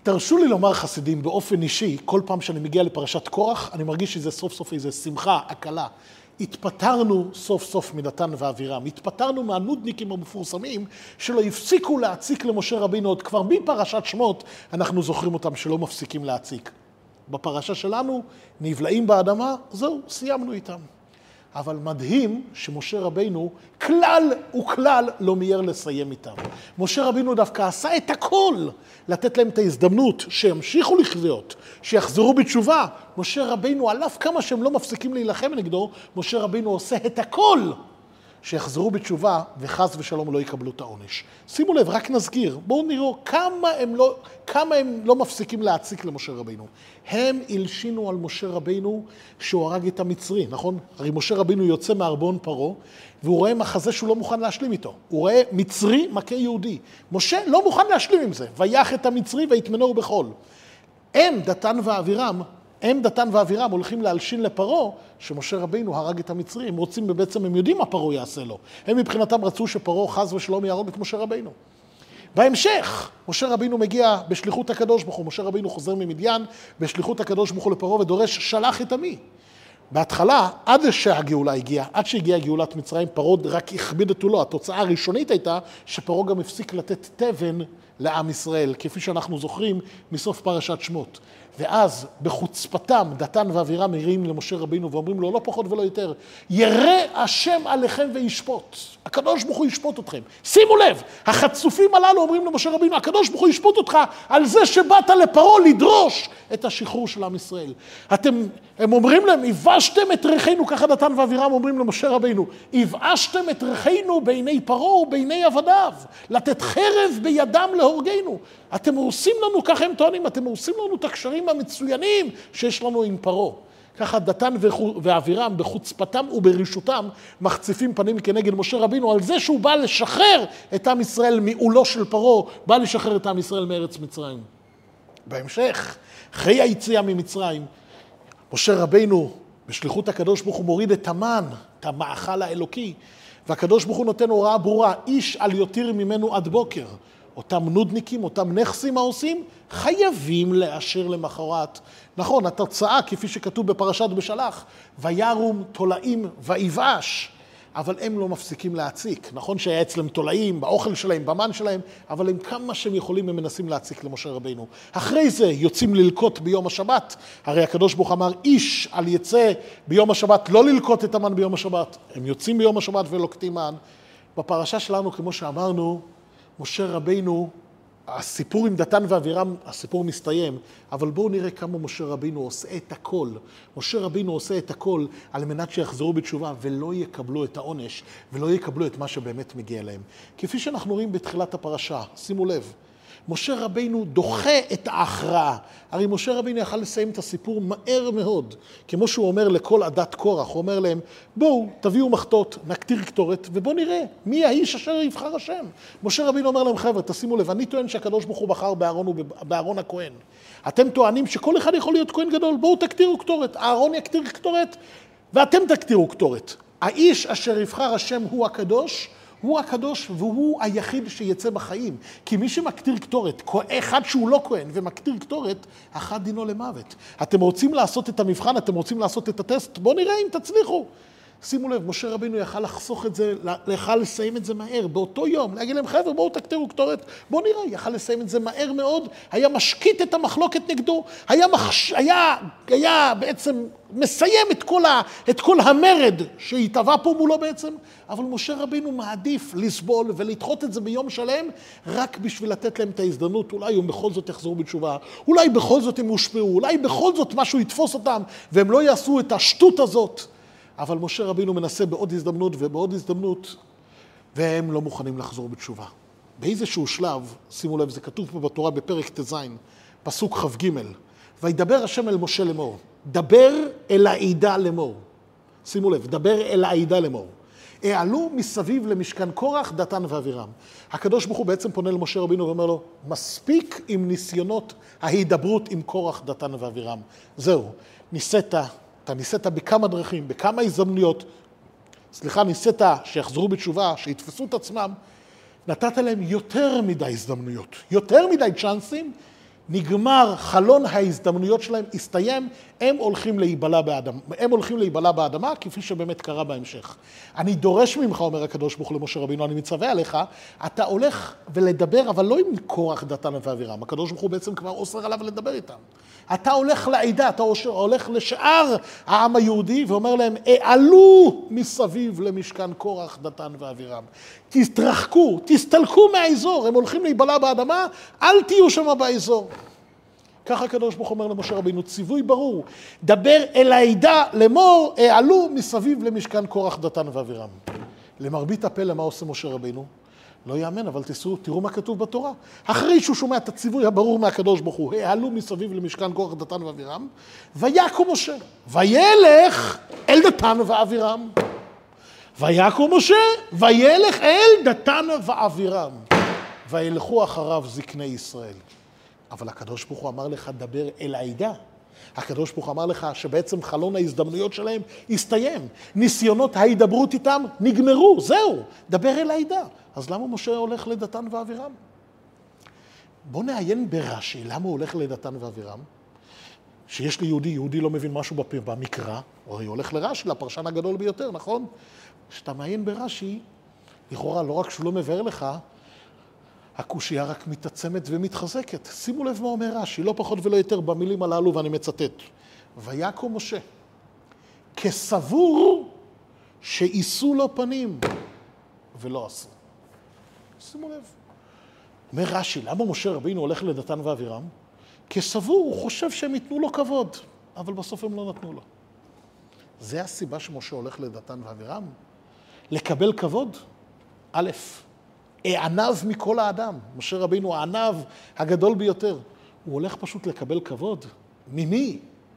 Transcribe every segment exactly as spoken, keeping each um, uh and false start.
תרשו לי לומר חסידים באופן אישי, כל פעם שאני מגיע לפרשת קורח, אני מרגיש שזה סוף סוף איזו שמחה, הקלה. התפטרנו סוף סוף מדתן ואבירם, התפטרנו מהנודניקים המפורסמים שלא הפסיקו להציק למשה רבינו, עוד כבר מפרשת שמות אנחנו זוכרים אותם שלא מפסיקים להציק. בפרשה שלנו נבלעים באדמה, זהו, סיימנו איתם. אבל מדהים שמשה רבינו כלל וכלל לא מיהר לסיים איתם. משה רבינו דווקא עשה את הכל לתת להם את ההזדמנות שימשיכו לחיות, שיחזרו בתשובה. משה רבינו, על אף כמה שהם לא מפסיקים להילחם נגדו, משה רבינו עושה את הכל שיחזרו בתשובה וחס ושלום לא יקבלו את העונש. שימו לב, רק נזכיר, בואו נראו כמה הם לא, כמה הם לא מפסיקים להציק למשה רבינו. הם הלשינו על משה רבינו שהוא הרג את המצרי, נכון? הרי משה רבינו יוצא מארבון פרו, והוא רואה מחזה שהוא לא מוכן להשלים איתו. הוא רואה מצרי מכה יהודי. משה לא מוכן להשלים עם זה, ויח את המצרי ויתמנהו בחול. הם, דתן ואבירם, הם דתן ואבירם הולכים להלשין לפרו, שמשה רבינו הרג את המצרי, הם רוצים, בעצם הם יודעים מה פרו יעשה לו. הם מבחינתם רצו שפרו חס ושלום יהרוג את משה רבינו. בהמשך, משה רבינו מגיע בשליחות הקדוש ברוך הוא, משה רבינו חוזר ממדיין, בשליחות הקדוש ברוך הוא לפרו ודורש שלח את עמי. בהתחלה, עד שהגאולה הגיעה, עד שהגיעה גאולת מצרים, פרו רק הכביד את עולו. התוצאה הראשונית הייתה שפרו גם הפסיק לתת תבן לעם ישראל, כפי שאנחנו זוכרים מסוף פרשת שמות. ואז בחוצפתם דתן ואבירם מריעים למשה רבינו ואומרים לו לא פחות ולא יותר, ירא השם עליכם וישפוט. הקדוש ברוך הוא ישפוט אתכם. שימו לב, החצופים הללו אומרים למשה רבינו, הקדוש ברוך הוא ישפוט אותך על זה שבאת לפרו לדרוש את השחרור של עם ישראל. אתם, הם אומרים להם, הבשתם את ריחנו, ככה דתן ואבירם אומרים למשה רבינו, הבשתם את ריחנו בעיני פרו ובעיני עבדיו, לתת חרב בידם להורגנו. אתם הורסים לנו, ככה הם טוענים, אתם הורסים לנו את הקשרים המצוינים שיש לנו עם פרו. ככה דתן ואבירם בחוצפתם וברישותם מחציפים פנים כנגד משה רבינו על זה שהוא בא לשחרר את עם ישראל מעולו של פרו, בא לשחרר את עם ישראל מארץ מצרים. בהמשך, אחרי היציאה ממצרים, משה רבינו בשליחות הקדוש ברוך הוא מוריד את המן, את המאכל האלוקי, והקדוש ברוך הוא נותן הוראה ברורה, איש על יותיר ממנו עד בוקר. אותם נודניקים, אותם נכסים העושים, חייבים לאשר למחרת. נכון, התוצאה, כפי שכתוב בפרשת בשלח, וירום תולעים ויבאש, אבל הם לא מפסיקים להציק. נכון שהיה אצלם תולעים, באוכל שלהם, במן שלהם, אבל הם כמה שהם יכולים, הם מנסים להציק למשה רבינו. אחרי זה יוצאים ללקוט ביום השבת, הרי הקדוש ברוך אמר, איש על יצא ביום השבת, לא ללקוט את המן ביום השבת. הם יוצאים ביום השבת ולוקטים מן. בפרשה שלנו, כמו שאמרנו, משה רבינו, הסיפור עם דתן ואבירם, הסיפור מסתיים, אבל בואו נראה כמה משה רבינו עושה את הכל. משה רבינו עושה את הכל על מנת שיחזרו בתשובה ולא יקבלו את העונש ולא יקבלו את מה שבאמת מגיע להם. כפי שאנחנו רואים בתחילת הפרשה, שימו לב, משה רבינו דוחה את ההכרעה. הרי משה רבינו יכל לסיים את הסיפור מהר מאוד. כמו שהוא אומר לכל עדת קורח, הוא אומר להם, בואו תביאו מחטות, נקטיר קטורת, ובואו נראה מי האיש אשר יבחר השם. משה רבינו אומר להם, חבר'ה, תשימו לב, אני טוען שהקדוש ברוך הוא בחר באהרון ובאהרון הכהן. אתם טוענים שכל אחד יכול להיות כהן גדול, בואו תקטירו קטורת. אהרון יקטיר קטורת, ואתם תקטירו קטורת. האיש אשר יבחר השם הוא הקדוש, הוא הקדוש והוא היחיד שיצא בחיים. כי מי שמקטיר קטורת, אחד שהוא לא כהן ומקטיר קטורת, אחד דינו למוות. אתם רוצים לעשות את המבחן, אתם רוצים לעשות את הטסט, בואו נראה אם תצליחו. שימו לב, משה רבינו יכל לחסוך את זה, יכל לסיים את זה מהר, באותו יום, להגיד להם, חבר'ה, בואו תקטירו קטורת, בואו נראה, יכל לסיים את זה מהר מאוד, היה משקיט את המחלוקת נגדו, היה, מחש... היה... היה בעצם מסיים את כל, ה... את כל המרד שהתהווה פה מולו בעצם, אבל משה רבינו מעדיף לסבול ולדחות את זה ביום שלם, רק בשביל לתת להם את ההזדמנות, אולי הם בכל זאת יחזרו בתשובה, אולי בכל זאת הם הושפעו, אולי בכל זאת משהו יתפוס אותם, והם לא יעשו את השטות הזאת. אבל משה רבינו מנסה בעוד הזדמנות ובעוד הזדמנות, והם לא מוכנים לחזור בתשובה. באיזשהו שלב, שימו לב, זה כתוב פה בתורה בפרק תזין, פסוק חב ג', וידבר השם אל משה לאמור, דבר אל העדה לאמור. שימו לב, דבר אל העדה לאמור. העלו מסביב למשכן קורח, דתן ואבירם. הקדוש ברוך הוא בעצם פונה למשה רבינו ואומר לו, מספיק עם ניסיונות ההידברות עם קורח, דתן ואבירם. זהו, ניסית, אתה ניסית בכמה דרכים, בכמה הזדמנויות, סליחה, ניסית שיחזרו בתשובה, שיתפסו את עצמם, נתת להם יותר מדי הזדמנויות, יותר מדי צ'אנסים, נגמר חלון ההזדמנויות שלהם, הסתיים, הם הולכים להיבלע באדמה, הם הולכים להיבלע באדמה, כפי שבאמת קרה בהמשך. אני דורש ממך, אומר הקדוש ברוך הוא למשה רבינו, אני מצווה עליך, אתה הולך ולדבר, אבל לא עם קורח, דתן ואבירם. הקדוש ברוך הוא בעצם כבר אוסר עליו לדבר איתם. אתה הולך לעדה, אתה הולך לשאר העם היהודי, ואומר להם, העלו מסביב למשכן קורח, דתן ואבירם. תתרחקו, תסתלקו מהאזור, הם הולכים להיבלע באדמה, אל תהיו שם באזור. ככה הקדוש ברוך הוא אומר למשה רבינו, ציווי ברור, דבר אל העדה לאמור, העלו מסביב למשכן קורח, דתן ואבירם. למרבית הפלא, מה עושה משה רבינו? לא יאמן, אבל תסעו, תראו מה כתוב בתורה. אחרי שהוא שומע את הציווי הברור מהקדוש ברוך הוא, העלו מסביב למשכן קורח, דתן ואבירם, ויקום משה, וילך אל דתן ואבירם. ויקום משה, וילך אל דתן ואבירם. וילכו אחריו זקני ישראל. אבל הקדוש ברוך הוא אמר לך, דבר אל העדה. הקדוש ברוך הוא אמר לך שבעצם חלון ההזדמנויות שלהם הסתיים. ניסיונות ההידברות איתם נגמרו, זהו, דבר אל העדה. אז למה משה הולך לדתן ואבירם? בוא נעיין ברש"י, למה הוא הולך לדתן ואבירם? שיש לי יהודי, יהודי לא מבין משהו במקרא, או הוא הולך לרש"י, לפרשן הגדול ביותר, נכון? כשאתה מעיין ברש"י, לכאורה לא רק שהוא לא מבאר לך, הקושייה רק מתעצמת ומתחזקת. שימו לב מה אומר רש"י, לא פחות ולא יותר במילים הללו, ואני מצטט. ויקום משה, כסבור שעישו לו פנים, ולא עשו. שימו לב. אומר רש"י, למה משה רבינו הולך לדתן ואבירם? כסבור, הוא חושב שהם ייתנו לו כבוד, אבל בסוף הם לא נתנו לו. זה הסיבה שמשה הולך לדתן ואבירם? לקבל כבוד? א', הענב מכל האדם. משה רבינו הענב הגדול ביותר. הוא הולך פשוט לקבל כבוד. ממי?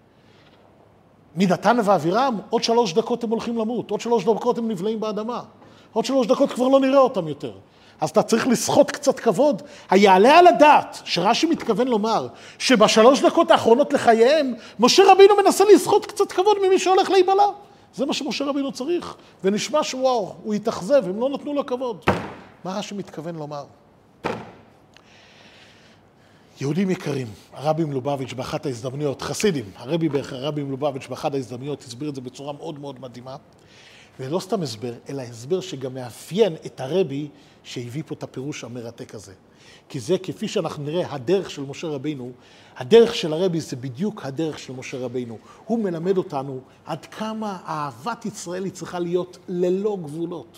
מדתן ואבירם? עוד שלוש דקות הם הולכים למות. עוד שלוש דקות הם נבלעים באדמה. עוד שלוש דקות כבר לא נראה אותם יותר. אז אתה צריך לסחוט קצת כבוד. היעלה על הדעת, שרש"י מתכוון לומר, שבשלוש דקות האחרונות לחייהם, משה רבינו מנסה לסחוט קצת כבוד ממי שהולך להיבלע. זה מה שמשה רבינו צריך. ונשמע שוואו, הוא התאכזב, הם לא נתנו לו כבוד. מה רש"י מתכוון לומר? יהודים יקרים, הרבי מלובביץ' באחת ההזדמנויות, חסידים, הרבי, הרבי מלובביץ' באחת ההזדמנויות הסביר את זה בצורה מאוד מאוד מדהימה, ולא סתם הסבר, אלא הסבר שגם מאפיין את הרבי שהביא פה את הפירוש המרתק הזה. כי זה, כפי שאנחנו נראה, הדרך של משה רבינו, הדרך של הרבי זה בדיוק הדרך של משה רבינו. הוא מלמד אותנו עד כמה אהבת ישראל היא צריכה להיות ללא גבולות.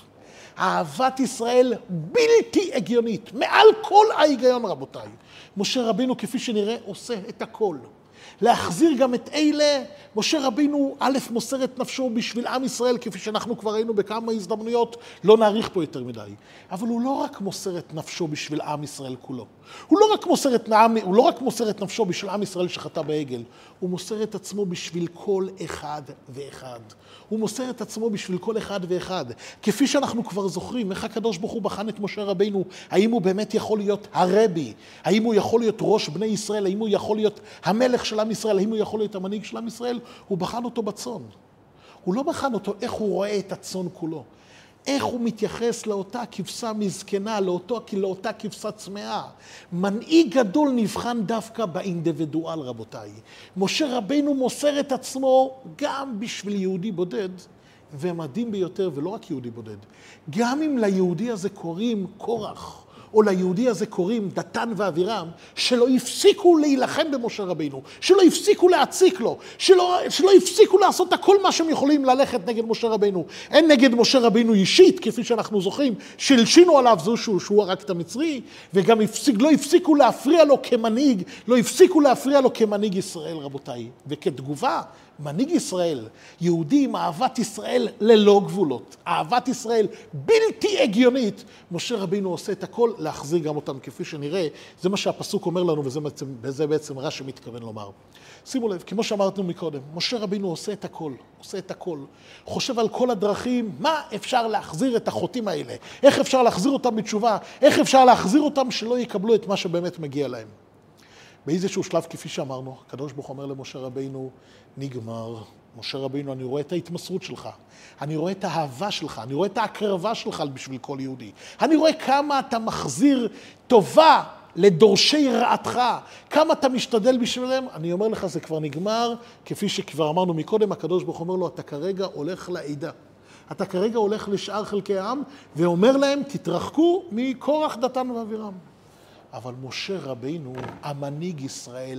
אהבת ישראל בלתי הגיונית, מעל כל ההיגיון רבותיי. משה רבינו כפי שנראה עושה את הכל. להחזיר גם את אלה, משה רבינו א' מוסר את נפשו בשביל עם ישראל, כפי שאנחנו כבר ראינו בכמה הזדמנויות, לא נאריך פה יותר מדי. אבל הוא לא רק מוסר את נפשו בשביל עם ישראל כולו. הוא לא רק מוסר את, הוא לא רק מוסר את נפשו בשביל עם ישראל שחטא בעגל, הוא מוסר את עצמו בשביל כל אחד ואחד. הוא מוסר את עצמו בשביל כל אחד ואחד. כפי שאנחנו כבר זוכרים, איך הקדוש ברוך הוא בחן את משה רבינו, האם הוא באמת יכול להיות הרבי, האם הוא יכול להיות ראש בני ישראל, האם הוא יכול להיות המלך של עם ישראל, האם הוא יכול להיות המנהיג של עם ישראל, הוא בחן אותו בצאן. הוא לא בחן אותו איך הוא רואה את הצאן כולו. איך הוא מתייחס לאותה כבשה מזקנה, לאותו, לאותה כבשה צמאה. מנהיג גדול נבחן דווקא באינדיבידואל רבותיי. משה רבינו מוסר את עצמו גם בשביל יהודי בודד, ומדהים ביותר, ולא רק יהודי בודד. גם אם ליהודי הזה קוראים קורח, או ליהודי הזה קוראים דתן ואבירם, שלא הפסיקו להילחם במשה רבינו, שלא הפסיקו להציק לו, שלא, שלא הפסיקו לעשות הכל מה שהם יכולים ללכת נגד משה רבינו. אין נגד משה רבינו אישית, כפי שאנחנו זוכרים, שלשינו עליו זו שהוא, שהוא הרג את המצרי, וגם הפסיק, לא הפסיקו להפריע לו כמנהיג, לא הפסיקו להפריע לו כמנהיג ישראל רבותיי. וכתגובה, מנהיג ישראל, יהודי עם אהבת ישראל ללא גבולות, אהבת ישראל בלתי הגיונית, משה רבינו עושה את הכל להחזיר גם אותם כפי שנראה, זה מה שהפסוק אומר לנו וזה בעצם, וזה בעצם רש"י מתכוון לומר. שימו לב, כמו שאמרנו מקודם, משה רבינו עושה את הכל, עושה את הכל, חושב על כל הדרכים, מה אפשר להחזיר את החוטאים האלה, איך אפשר להחזיר אותם בתשובה, איך אפשר להחזיר אותם שלא יקבלו את מה שבאמת מגיע להם. באיזשהו שלב, כפי שאמרנו, הקדוש ברוך הוא אומר למשה רבינו, נגמר. משה רבינו, אני רואה את ההתמסרות שלך, אני רואה את האהבה שלך, אני רואה את ההקרבה שלך בשביל כל יהודי. אני רואה כמה אתה מחזיר טובה לדורשי רעתך, כמה אתה משתדל בשבילם, אני אומר לך, זה כבר נגמר, כפי שכבר אמרנו מקודם, הקדוש ברוך הוא אומר לו, אתה כרגע הולך לעדה. אתה כרגע הולך לשאר חלקי העם, ואומר להם, תתרחקו מקורח, דתן ואבירם. אבל משה רבינו, המנהיג ישראל,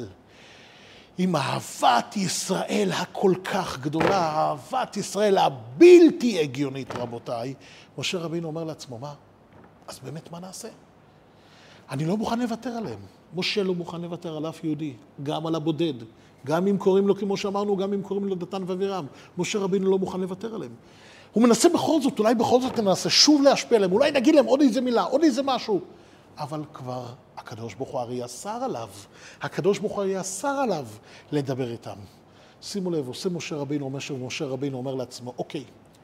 עם אהבת ישראל הכל כך גדולה, אהבת ישראל הבלתי הגיונית, רבותיי, משה רבינו אומר לעצמו, מה? אז באמת מה נעשה? אני לא מוכן לוותר עליהם. משה לא מוכן לוותר על אף יהודי, גם על הבודד, גם אם קוראים לו, כמו שאמרנו, גם אם קוראים לו דתן ואבירם. משה רבינו לא מוכן לוותר עליהם. הוא מנסה בכל זאת, אולי בכל זאת ננסה שוב להשפיע עליהם, אולי נגיד להם עוד איזה מילה, עוד איזה משהו. אבל כבר הקדוש ברוך הוא הרי אסר עליו, הקדוש ברוך הוא הרי אסר עליו לדבר איתם. שימו לב, עושה משה רבינו, אומר שמשה רבינו אומר לעצמו, אוקיי,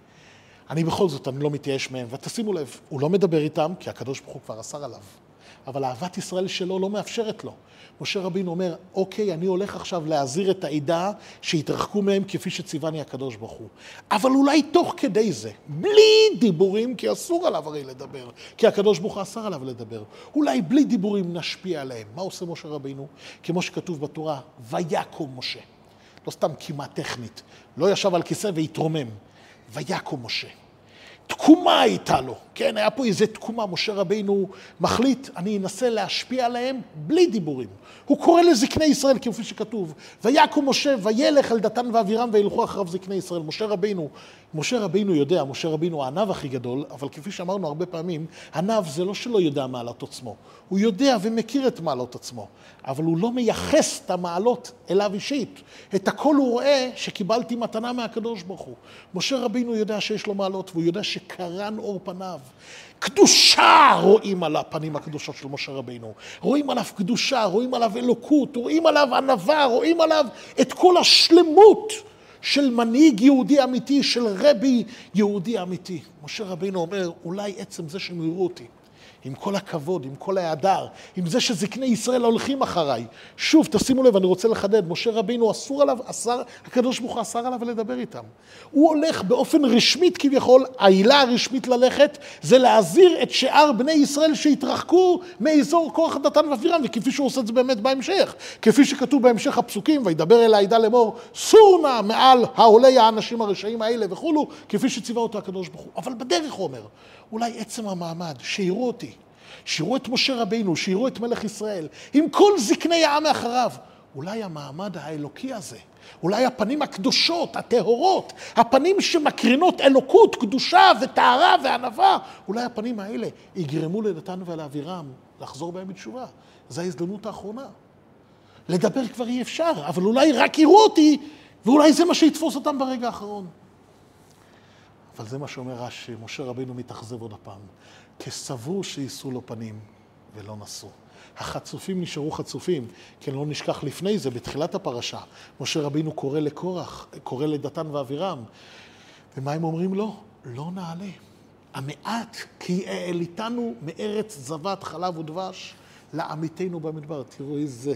אני בכל זאת, אני לא מתייאש מהם, ותשימו לב, הוא לא מדבר איתם, כי הקדוש ברוך הוא כבר אסר עליו. אבל אהבת ישראל שלו לא מאפשרת לו. משה רבינו אומר, אוקיי, אני הולך עכשיו להזהיר את העדה שהתרחקו מהם כפי שציווני הקדוש ברוך הוא. אבל אולי תוך כדי זה, בלי דיבורים, כי אסור עליו הרי לדבר, כי הקדוש ברוך הוא אסר עליו לדבר. אולי בלי דיבורים נשפיע עליהם. מה עושה משה רבינו? כמו שכתוב בתורה, ויקום משה. לא סתם כמעט טכנית. לא ישב על כיסא והתרומם. ויקום משה. תקומה הייתה לו, כן? היה פה איזה תקומה, משה רבינו מחליט, אני אנסה להשפיע עליהם בלי דיבורים. הוא קורא לזקני ישראל, כפי שכתוב, ויקום משה וילך אל דתן ואבירם וילכו אחריו זקני ישראל. משה רבינו, משה רבינו יודע, משה רבינו הענב הכי גדול, אבל כפי שאמרנו הרבה פעמים, ענב זה לא שלא יודע מעלות עצמו. הוא יודע ומכיר את מעלות עצמו, אבל הוא לא מייחס את המעלות אליו אישית. את הכל הוא רואה שקיבלתי מתנה מהקדוש ברוך הוא. משה רבינו יודע שיש לו מעלות, והוא יודע שקרן אור פניו. קדושה רואים על הפנים הקדושות של משה רבינו. רואים עליו קדושה, רואים עליו אלוקות, רואים עליו ענווה, רואים עליו את כל השלמות של מנהיג יהודי אמיתי, של רבי יהודי אמיתי. משה רבינו אומר, אולי עצם זה שהם יראו אותי, עם כל הכבוד, עם כל ההדר, עם זה שזקני ישראל הולכים אחריי. שוב, תשימו לב, אני רוצה לחדד, משה רבינו אסור עליו, אסר, הקדוש ברוך הוא אסר עליו לדבר איתם. הוא הולך באופן רשמית כביכול, העילה הרשמית ללכת, זה להזהיר את שאר בני ישראל שהתרחקו מאזור כוח דתן ואבירם, וכפי שהוא עושה את זה באמת בהמשך. כפי שכתוב בהמשך הפסוקים, וידבר אל העדה לאמור, סור נא מעל העולי האנשים הרשעים האלה וכולו, כפי שציווה אותו הקדוש ברוך הוא. אבל בדרך הוא אומר, אולי עצם המעמד, שיראו אותי, שיראו את משה רבינו, שיראו את מלך ישראל, עם כל זקני העם מאחריו. אולי המעמד האלוקי הזה, אולי הפנים הקדושות, הטהורות, הפנים שמקרינות אלוקות, קדושה וטהרה וענווה, אולי הפנים האלה יגרמו לדתן ולאבירם לחזור בהם בתשובה. זו ההזדמנות האחרונה. לדבר כבר אי אפשר, אבל אולי רק יראו אותי, ואולי זה מה שיתפוס אותם ברגע האחרון. אבל זה מה שאומר רש"י, משה רבינו מתאכזב עוד הפעם. כסבור שיישאו לו פנים ולא נשאו. החצופים נשארו חצופים, כי לא נשכח לפני זה, בתחילת הפרשה. משה רבינו קורא לקורח, קורא לדתן ואבירם. ומה הם אומרים לו? לא נעלה. המעט כי העליתנו מארץ זבת חלב ודבש לעמיתנו במדבר. תראו איזה,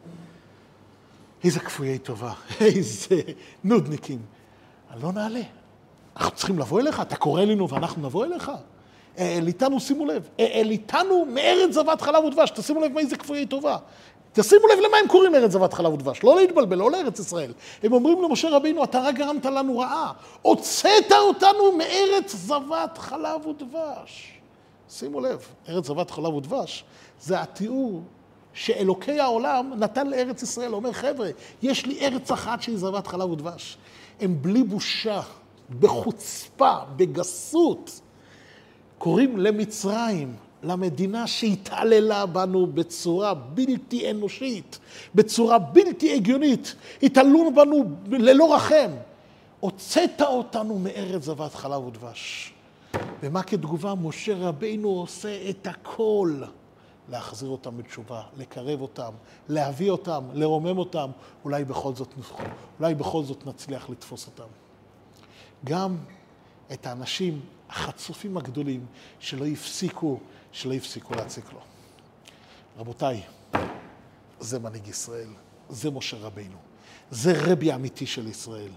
איזה כפויי טובה, איזה נודניקים. לא נעלה. אנחנו צריכים לבוא אליך, אתה קורא לנו ואנחנו נבוא אליך. העליתנו, שימו לב, העליתנו מארץ זבת חלב ודבש, תשימו לב מה איזה כפויי טובה. תשימו לב למה הם קוראים ארץ זבת חלב ודבש, לא להתבלבל, לא לארץ ישראל. הם אומרים למשה רבינו, אתה רק גרמת לנו רעה, הוצאת אותנו מארץ זבת חלב ודבש. שימו לב, ארץ זבת חלב ודבש, זה התיאור שאלוקי העולם נתן לארץ ישראל, אומר חבר'ה, יש לי ארץ אחת שהיא זבת חלב ודבש. הם בלי בושה, בחוצפה, בגסות, קוראים למצרים, למדינה שהתעללה בנו בצורה בלתי אנושית, בצורה בלתי הגיונית, התעללו בנו ללא רחם. הוצאת אותנו מארץ זבת חלב ודבש. ומה כתגובה? משה רבינו עושה את הכל להחזיר אותם בתשובה, לקרב אותם, להביא אותם, לרומם אותם. אולי בכל זאת נזכו, אולי בכל זאת נצליח לתפוס אותם. גם את האנשים החצופים הגדולים שלא יפסיקו, שלא יפסיקו להציק לו. רבותיי, זה מנהיג ישראל, זה משה רבינו, זה רבי האמיתי של ישראל.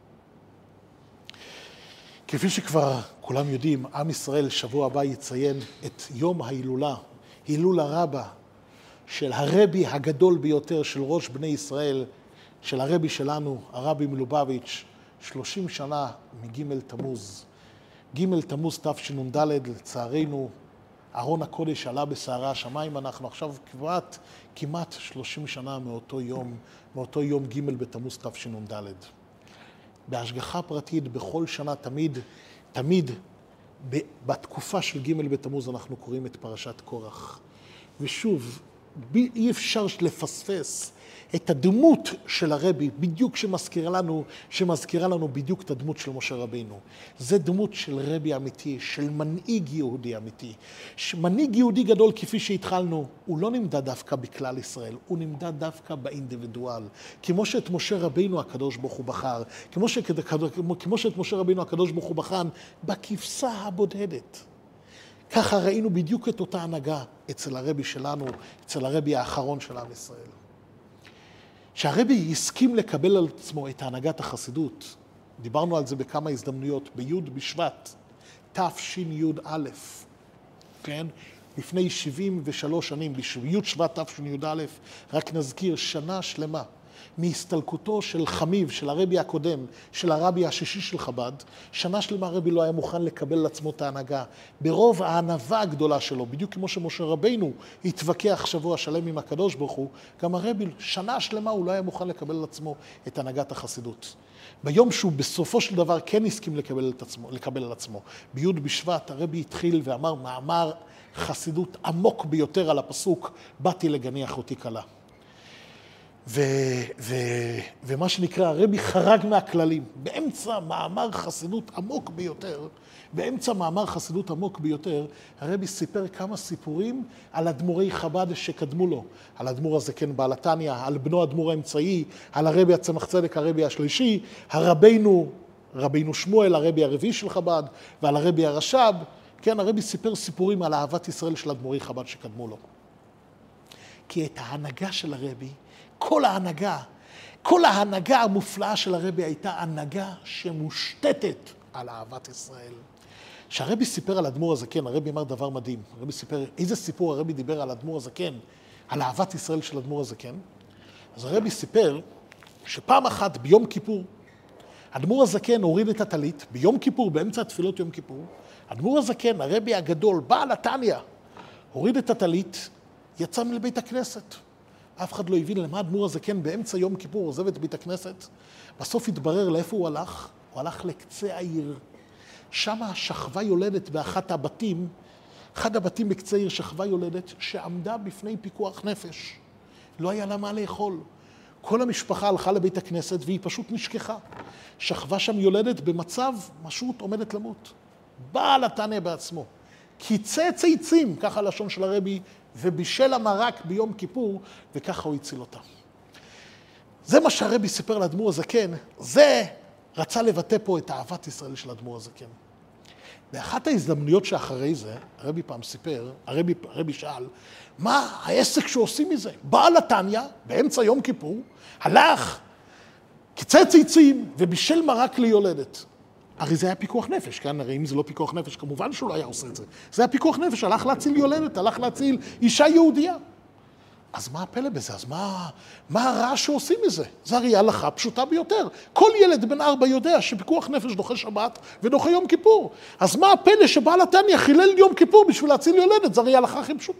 כפי שכבר כולם יודעים, עם ישראל שבוע הבא יציין את יום ההילולה, הילולה רבה, של הרבי הגדול ביותר של ראש בני ישראל, של הרבי שלנו, הרבי מלובביץ', שלושים שנה מג' תמוז. ג' תמוז תשנ"ד, לצערנו, ארון הקודש עלה בסערה השמיים, אנחנו עכשיו כמעט, כמעט שלושים שנה מאותו יום, מאותו יום ג' בתמוז תשנ"ד. בהשגחה פרטית, בכל שנה, תמיד, תמיד, בתקופה של ג' בתמוז אנחנו קוראים את פרשת קורח. ושוב, אי אפשר לפספס את הדמות של הרבי, בדיוק שמזכירה לנו, שמזכירה לנו בדיוק את הדמות של משה רבינו. זה דמות של רבי אמיתי, של מנהיג יהודי אמיתי. מנהיג יהודי גדול, כפי שהתחלנו, הוא לא נמדד דווקא בכלל ישראל, הוא נמדד דווקא באינדיבידואל. כמו שאת משה רבינו הקדוש ברוך הוא בחר, כמו, ש... כמו שאת משה רבינו הקדוש ברוך הוא בחר, בכבשה הבודדת. ככה ראינו בדיוק את אותה הנהגה אצל הרבי שלנו, אצל הרבי האחרון של עם ישראל. שהרבי הסכים לקבל על עצמו את הנהגת החסידות, דיברנו על זה בכמה הזדמנויות, בי' בשבט, תשי"א, כן? לפני שבעים ושלוש שנים, בי' שבט תשי"א, רק נזכיר שנה שלמה, מהסתלקותו של חמיב, של הרבי הקודם, של הרבי השישי של חב"ד, שנה שלמה הרבי לא היה מוכן לקבל על עצמו את ההנהגה, ברוב הענווה הגדולה שלו, בדיוק כמו שמשה רבינו התווכח שבוע שלם עם הקדוש ברוך הוא, גם הרבי שנה שלמה הוא לא היה מוכן לקבל על עצמו את הנהגת החסידות. ביום שהוא בסופו של דבר כן הסכים לקבל, את עצמו, לקבל על עצמו, בי' בשבט הרבי התחיל ואמר מאמר חסידות עמוק ביותר על הפסוק, באתי לגני אחותי כלה. ו, ו, ומה שנקרא, הרבי חרג מהכללים, באמצע מאמר חסידות עמוק ביותר, באמצע מאמר חסידות עמוק ביותר, הרבי סיפר כמה סיפורים על אדמו"רי חב"ד שקדמו לו, על אדמו"ר הזקן בעל התניא, על בנו אדמו"ר האמצעי, על הרבי הצמח צדק, הרבי השלישי, הרבינו, רבינו שמואל, הרבי הרביעי של חב"ד, ועל הרבי הרש"ב, כן, הרבי סיפר סיפורים על אהבת ישראל של אדמו"רי חב"ד שקדמו לו. כי את ההנהגה של הרבי, כל ההנהגה, כל ההנהגה המופלאה של הרבי הייתה הנהגה שמושתתת על אהבת ישראל. כשהרבי סיפר על אדמו"ר הזקן, הרבי אמר דבר מדהים. הרבי סיפר, איזה סיפור הרבי דיבר על אדמו"ר הזקן, על אהבת ישראל של אדמו"ר הזקן? אז הרבי סיפר שפעם אחת ביום כיפור, אדמו"ר הזקן הוריד את הטלית, ביום כיפור, באמצע התפילות יום כיפור, אדמו"ר הזקן, הרבי הגדול, בעל התניא, הוריד את הטלית, יצא מבית הכנסת. אף אחד לא הבין למה אדמו"ר הזקן באמצע יום כיפור עוזב את בית הכנסת. בסוף התברר לאיפה הוא הלך. הוא הלך לקצה העיר. שם שכבה יולדת באחת הבתים, אחד הבתים בקצה העיר שכבה יולדת, שעמדה בפני פיקוח נפש. לא היה לה מה לאכול. כל המשפחה הלכה לבית הכנסת והיא פשוט נשכחה. שכבה שם יולדת במצב פשוט עומדת למות. בעל התניא בעצמו. קיצץ עצים, ככה לשון של הרבי, ובישל המרק ביום כיפור, וככה הוא הציל אותה. זה מה שהרבי סיפר לאדמו"ר הזקן, זה רצה לבטא פה את אהבת ישראל של אדמו"ר הזקן. באחת ההזדמנויות שאחרי זה, הרבי פעם סיפר, הרבי, הרבי שאל, מה העסק שעושים מזה? בעל התניא, באמצע יום כיפור, הלך, קיצץ עצים ובישל מרק ליולדת. הרי זה היה פיקוח נפש, כן? הרי אם זה לא פיקוח נפש, כמובן שהוא לא היה עושה את זה. זה היה פיקוח נפש, הלך להציל יולדת, הלך להציל אישה יהודייה. אז מה הפלא בזה? אז מה, מה הרע שעושים מזה? זה הרי הלכה פשוטה ביותר. כל ילד בן ארבע יודע שפיקוח נפש דוחה שבת ודוחה יום כיפור. אז מה הפלא שבעל התניא חילל יום כיפור בשביל להציל יולדת? זה הרי הלכה הכי פשוטה.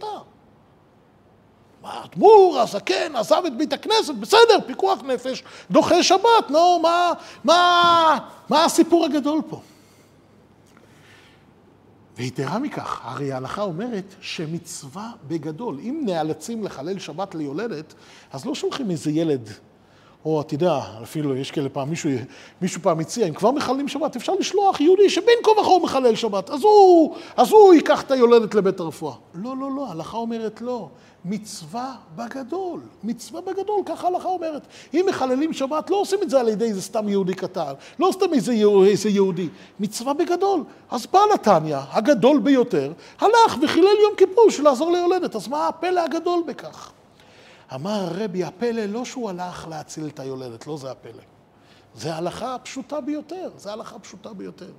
האדמו"ר הזקן עזב את בית הכנסת, בסדר, פיקוח נפש, דוחה שבת, נו, מה, מה, מה הסיפור הגדול פה? ויתרה מכך, הרי ההלכה אומרת שמצווה בגדול, אם נאלצים לחלל שבת ליולדת, אז לא שולחים איזה ילד, או אתה יודע, אפילו יש כאלה פעם, מישהו, מישהו פעם הציע, אם כבר מחללים שבת, אפשר לשלוח יהודי שבין כה וכה הוא מחלל שבת, אז הוא, אז הוא ייקח את היולדת לבית הרפואה. לא, לא, לא, ההלכה אומרת לא. מצווה בגדול, מצווה בגדול, ככה ההלכה אומרת. אם מחללים שבת, לא עושים את זה על ידי איזה סתם יהודי קטן, לא סתם איזה, איזה יהודי, מצווה בגדול. אז בעל התניא, הגדול ביותר, הלך וחילל יום כיפור בשביל לעזור ליולדת, אז מה הפלא הגדול בכך? אמר הרבי, הפלא לא שהוא הלך להציל את היולדת, לא זה הפלא. זה ההלכה הפשוטה ביותר, זה ההלכה הפשוטה ביותר.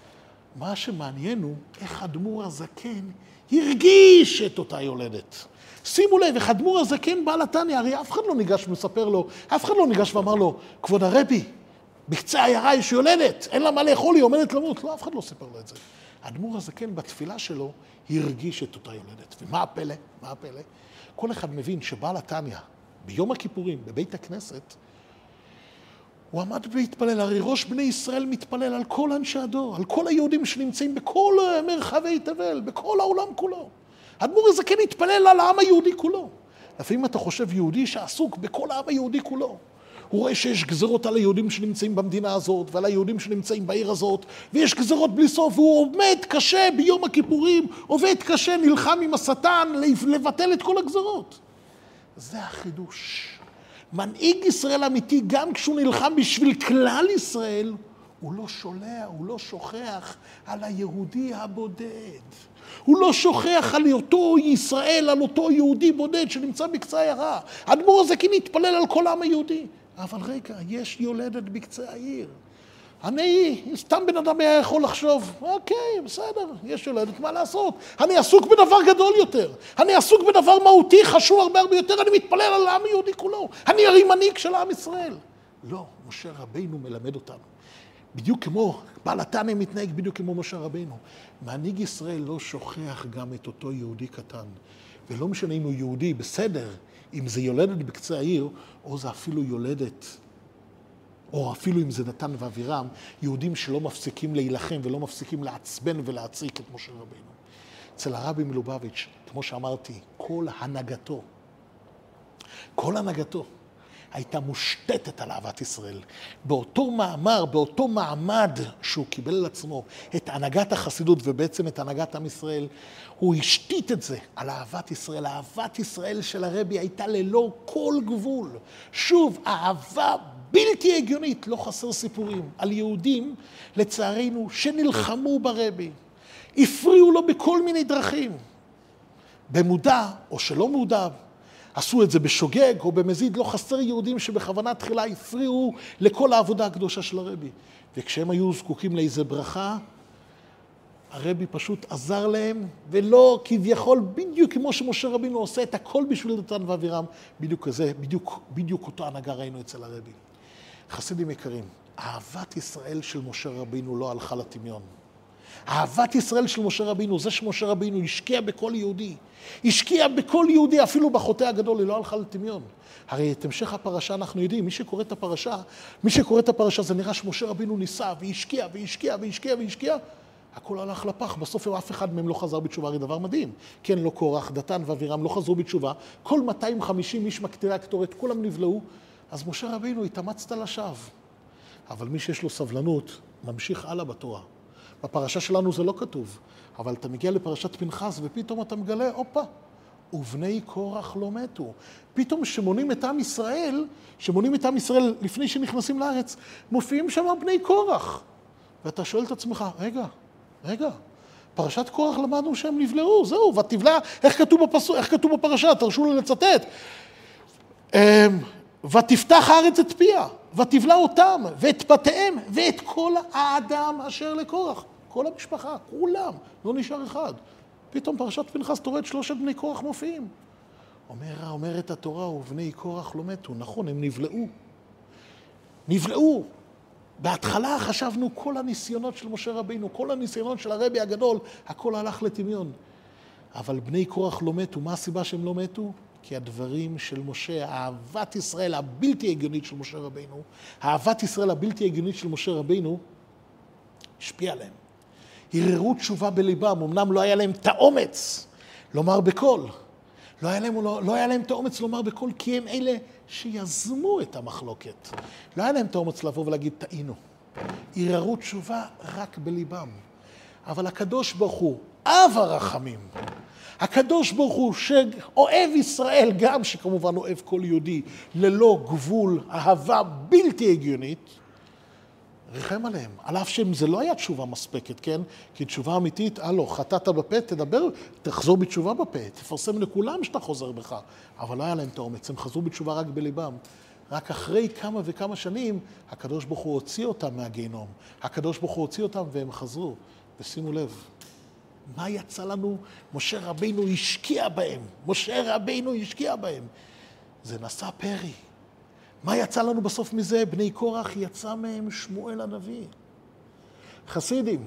מה שמעניין הוא איך אדמו"ר הזקן הרגיש את אותה יולדת. שימו לב, איך האדמו"ר הזקן בעל התניא, הרי אף אחד לא ניגש ומספר לו, אף אחד לא ניגש ואמר לו, כבוד הרבי, בקצה העיירה יש יולדת, אין לה מה לאכול, היא עומדת למות. לא, אף אחד לא סיפר לו את זה. האדמו"ר הזקן בתפילה שלו הרגיש את אותה יולדת. ומה הפלא? מה הפלא? כל אחד מבין שבעל התניא, ביום הכיפורים, בבית הכנסת, הוא עמד והתפלל, הרי ראש בני ישראל מתפלל על כל אנשי הדור, על כל היהודים שנמצאים בכל מרחבי תבל, בכל העולם כולו. האדמו"ר הזקן התפלל על העם היהודי כולו. לפעמים אתה חושב יהודי שעסוק בכל העם היהודי כולו. הוא רואה שיש גזרות על היהודים שנמצאים במדינה הזאת, ועל היהודים שנמצאים בעיר הזאת, ויש גזרות בלי סוף, והוא עומד קשה ביום הכיפורים, עובד קשה, נלחם עם השטן, לבטל את כל הגזרות. זה החידוש. מנהיג ישראל אמיתי, גם כשהוא נלחם בשביל כלל ישראל, הוא לא שולח, הוא לא שוכח על היהודי הבודד. הוא לא שוכח על אותו ישראל, על אותו יהודי בודד שנמצא בקצה העיירה. האדמו"ר הזקן התפלל על כל העם היהודי. אבל רגע, יש יולדת בקצה העיר. אני, סתם בן אדם היה יכול לחשוב, אוקיי, בסדר, יש יולדת, מה לעשות? אני עסוק בדבר גדול יותר. אני עסוק בדבר מהותי, חשוב הרבה הרבה יותר, אני מתפלל על העם היהודי כולו. אני הרי מנהיג של עם ישראל. לא, משה רבינו מלמד אותנו. בדיוק כמו, בעל התניא מתנהג בדיוק כמו משה רבינו. מנהיג ישראל לא שוכח גם את אותו יהודי קטן. ולא משנה אם הוא יהודי, בסדר, אם זה יולדת בקצה העיר, או זה אפילו יולדת, או אפילו אם זה נתן ואבירם, יהודים שלא מפסיקים להילחם ולא מפסיקים לעצבן ולהציק את משה רבינו. אצל הרבי מלובביץ', כמו שאמרתי, כל הנהגתו, כל הנהגתו, הייתה מושתתת על אהבת ישראל. באותו מאמר, באותו מעמד שהוא קיבל על עצמו את הנהגת החסידות ובעצם את הנהגת עם ישראל, הוא השתית את זה על אהבת ישראל. אהבת ישראל של הרבי הייתה ללא כל גבול. שוב, אהבה בלתי הגיונית, לא חסר סיפורים, על יהודים, לצערנו, שנלחמו ברבי. הפריעו לו בכל מיני דרכים. במודע או שלא מודע, עשו את זה בשוגג או במזיד, לא חסר יהודים שבכוונה תחילה הפריעו לכל העבודה הקדושה של הרבי. וכשהם היו זקוקים לאיזה ברכה, הרבי פשוט עזר להם, ולא כביכול בדיוק כמו שמשה רבינו עושה את הכל בשביל נתן ואבירם, בדיוק כזה, בדיוק, בדיוק אותו הנהגה ראינו אצל הרבי. חסידים יקרים, אהבת ישראל של משה רבינו לא הלכה לטמיון. אהבת ישראל של משה רבינו, זה שמשה רבינו השקיע בכל יהודי, השקיע בכל יהודי, אפילו בחוטא הגדול, היא לא הלכה לטמיון. הרי את המשך הפרשה אנחנו יודעים, מי שקורא את הפרשה, מי שקורא את הפרשה זה נראה שמשה רבינו ניסה והשקיע והשקיע והשקיע והשקיע, הכל הלך לפח, בסוף אף אחד מהם לא חזר בתשובה, הרי דבר מדהים. כן, לא קורח, דתן ואבירם לא חזרו בתשובה, כל מאתיים וחמישים איש מקטירי הקטורת, כולם נבלעו, אז משה רבינו התאמצת לשווא. אבל מי שיש לו סבלנות, ממשיך הלאה בתורה. בפרשה שלנו זה לא כתוב, אבל אתה מגיע לפרשת פנחס ופתאום אתה מגלה, אופה, ובני קורח לא מתו. פתאום שמונים את עם ישראל, שמונים את עם ישראל לפני שנכנסים לארץ, מופיעים שם בני קורח. ואתה שואל את עצמך, רגע, רגע, פרשת קורח למדנו שהם נבלעו, זהו, ותבלע, איך כתוב בפסוק, איך כתוב בפרשה, תרשו לי לצטט. ותפתח הארץ את פיה, ותבלע אותם, ואת בתיהם, ואת כל האדם אשר לקורח. כל המשפחה, כולם, לא נשאר אחד. פתאום פרשת פנחס תורה את שלושת בני קורח מופיעים. אומר, אומרת התורה, ובני קורח לא מתו. נכון, הם נבלעו. נבלעו. בהתחלה חשבנו כל הניסיונות של משה רבינו, כל הניסיונות של הרבי הגדול, הכל הלך לטמיון. אבל בני קורח לא מתו. מה הסיבה שהם לא מתו? כי הדברים של משה, אהבת ישראל הבלתי הגיונית של משה רבינו, אהבת ישראל הבלתי הגיונית של משה רבינו, השפיע עליהם. הרהרו תשובה בליבם, אמנם לא היה להם את האומץ לומר בקול. לא היה להם, לא, לא היה להם את האומץ לומר בקול, כי הם אלה שיזמו את המחלוקת. לא היה להם את האומץ לבוא ולהגיד, טעינו. הרהרו תשובה רק בליבם. אבל הקדוש ברוך הוא, אב הרחמים, הקדוש ברוך הוא שאוהב ישראל, גם שכמובן אוהב כל יהודי, ללא גבול, אהבה בלתי הגיונית, ריחם עליהם. על אף שזה לא היה תשובה מספקת, כן? כי תשובה אמיתית, הלו, חטאת בפה, תדבר, תחזור בתשובה בפה, תפרסם לכולם שאתה חוזר בך. אבל לא היה להם את האומץ, הם חזרו בתשובה רק בליבם. רק אחרי כמה וכמה שנים, הקדוש ברוך הוא הוציא אותם מהגיהנום. הקדוש ברוך הוא הוציא אותם והם חזרו. ושימו לב, מה יצא לנו? משה רבינו השקיע בהם. משה רבינו השקיע בהם. זה נשא פרי. מה יצא לנו בסוף מזה? בני קורח יצא מהם שמואל הנביא. חסידים,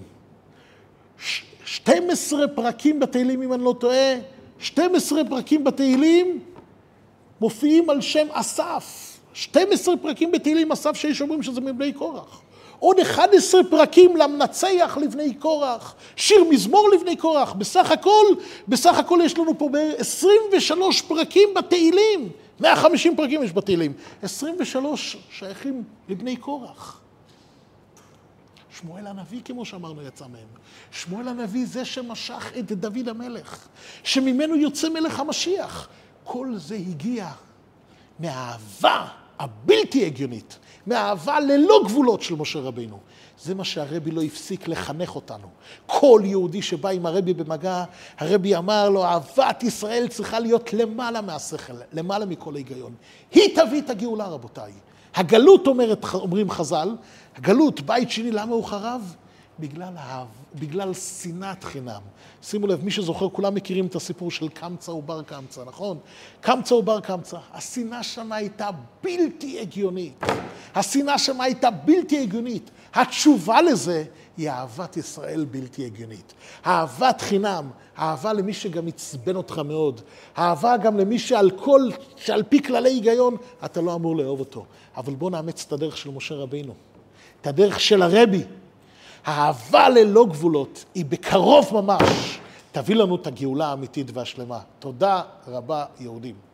שתים עשרה פרקים בתהילים, אם אני לא טועה, שתים עשרה פרקים בתהילים מופיעים על שם אסף. שתים עשרה פרקים בתהילים אסף שיש אומרים שזה מבני קורח. עוד אחד עשר פרקים למנצח לבני קורח, שיר מזמור לבני קורח. בסך הכל, בסך הכל יש לנו פה ב-עשרים ושלושה פרקים בתהילים. מאה וחמישים פרקים יש בתהילים. עשרים ושלושה שייכים לבני קורח. שמואל הנביא, כמו שאמרנו, יצא מהם. שמואל הנביא זה שמשך את דוד המלך, שממנו יוצא מלך המשיח. כל זה הגיע מהאהבה הבלתי הגיונית, מהאהבה ללא גבולות של משה רבינו. זה מה שהרבי לא הפסיק לחנך אותנו. כל יהודי שבא עם הרבי במגע, הרבי אמר לו, אהבת ישראל צריכה להיות למעלה מהשכל, למעלה מכל ההיגיון. היא תביא את הגאולה, רבותיי. הגלות, אומרת, אומרים חז"ל, הגלות, בית שני, למה הוא חרב? בגלל האב, בגלל שנאת חינם. שימו לב, מי שזוכר, כולם מכירים את הסיפור של קמצא ובר קמצא, נכון? קמצא ובר קמצא. השנאה שם הייתה בלתי הגיונית. השנאה שם הייתה בלתי הגיונית. התשובה לזה היא אהבת ישראל בלתי הגיונית. אהבת חינם, אהבה למי שגם יצבן אותך מאוד. אהבה גם למי שעל כל, שעל פי כללי היגיון, אתה לא אמור לאהוב אותו. אבל בוא נאמץ את הדרך של משה רבינו. את הדרך של הרבי. האהבה ללא גבולות היא בקרוב ממש תביא לנו את הגאולה האמיתית והשלמה. תודה רבה יהודים.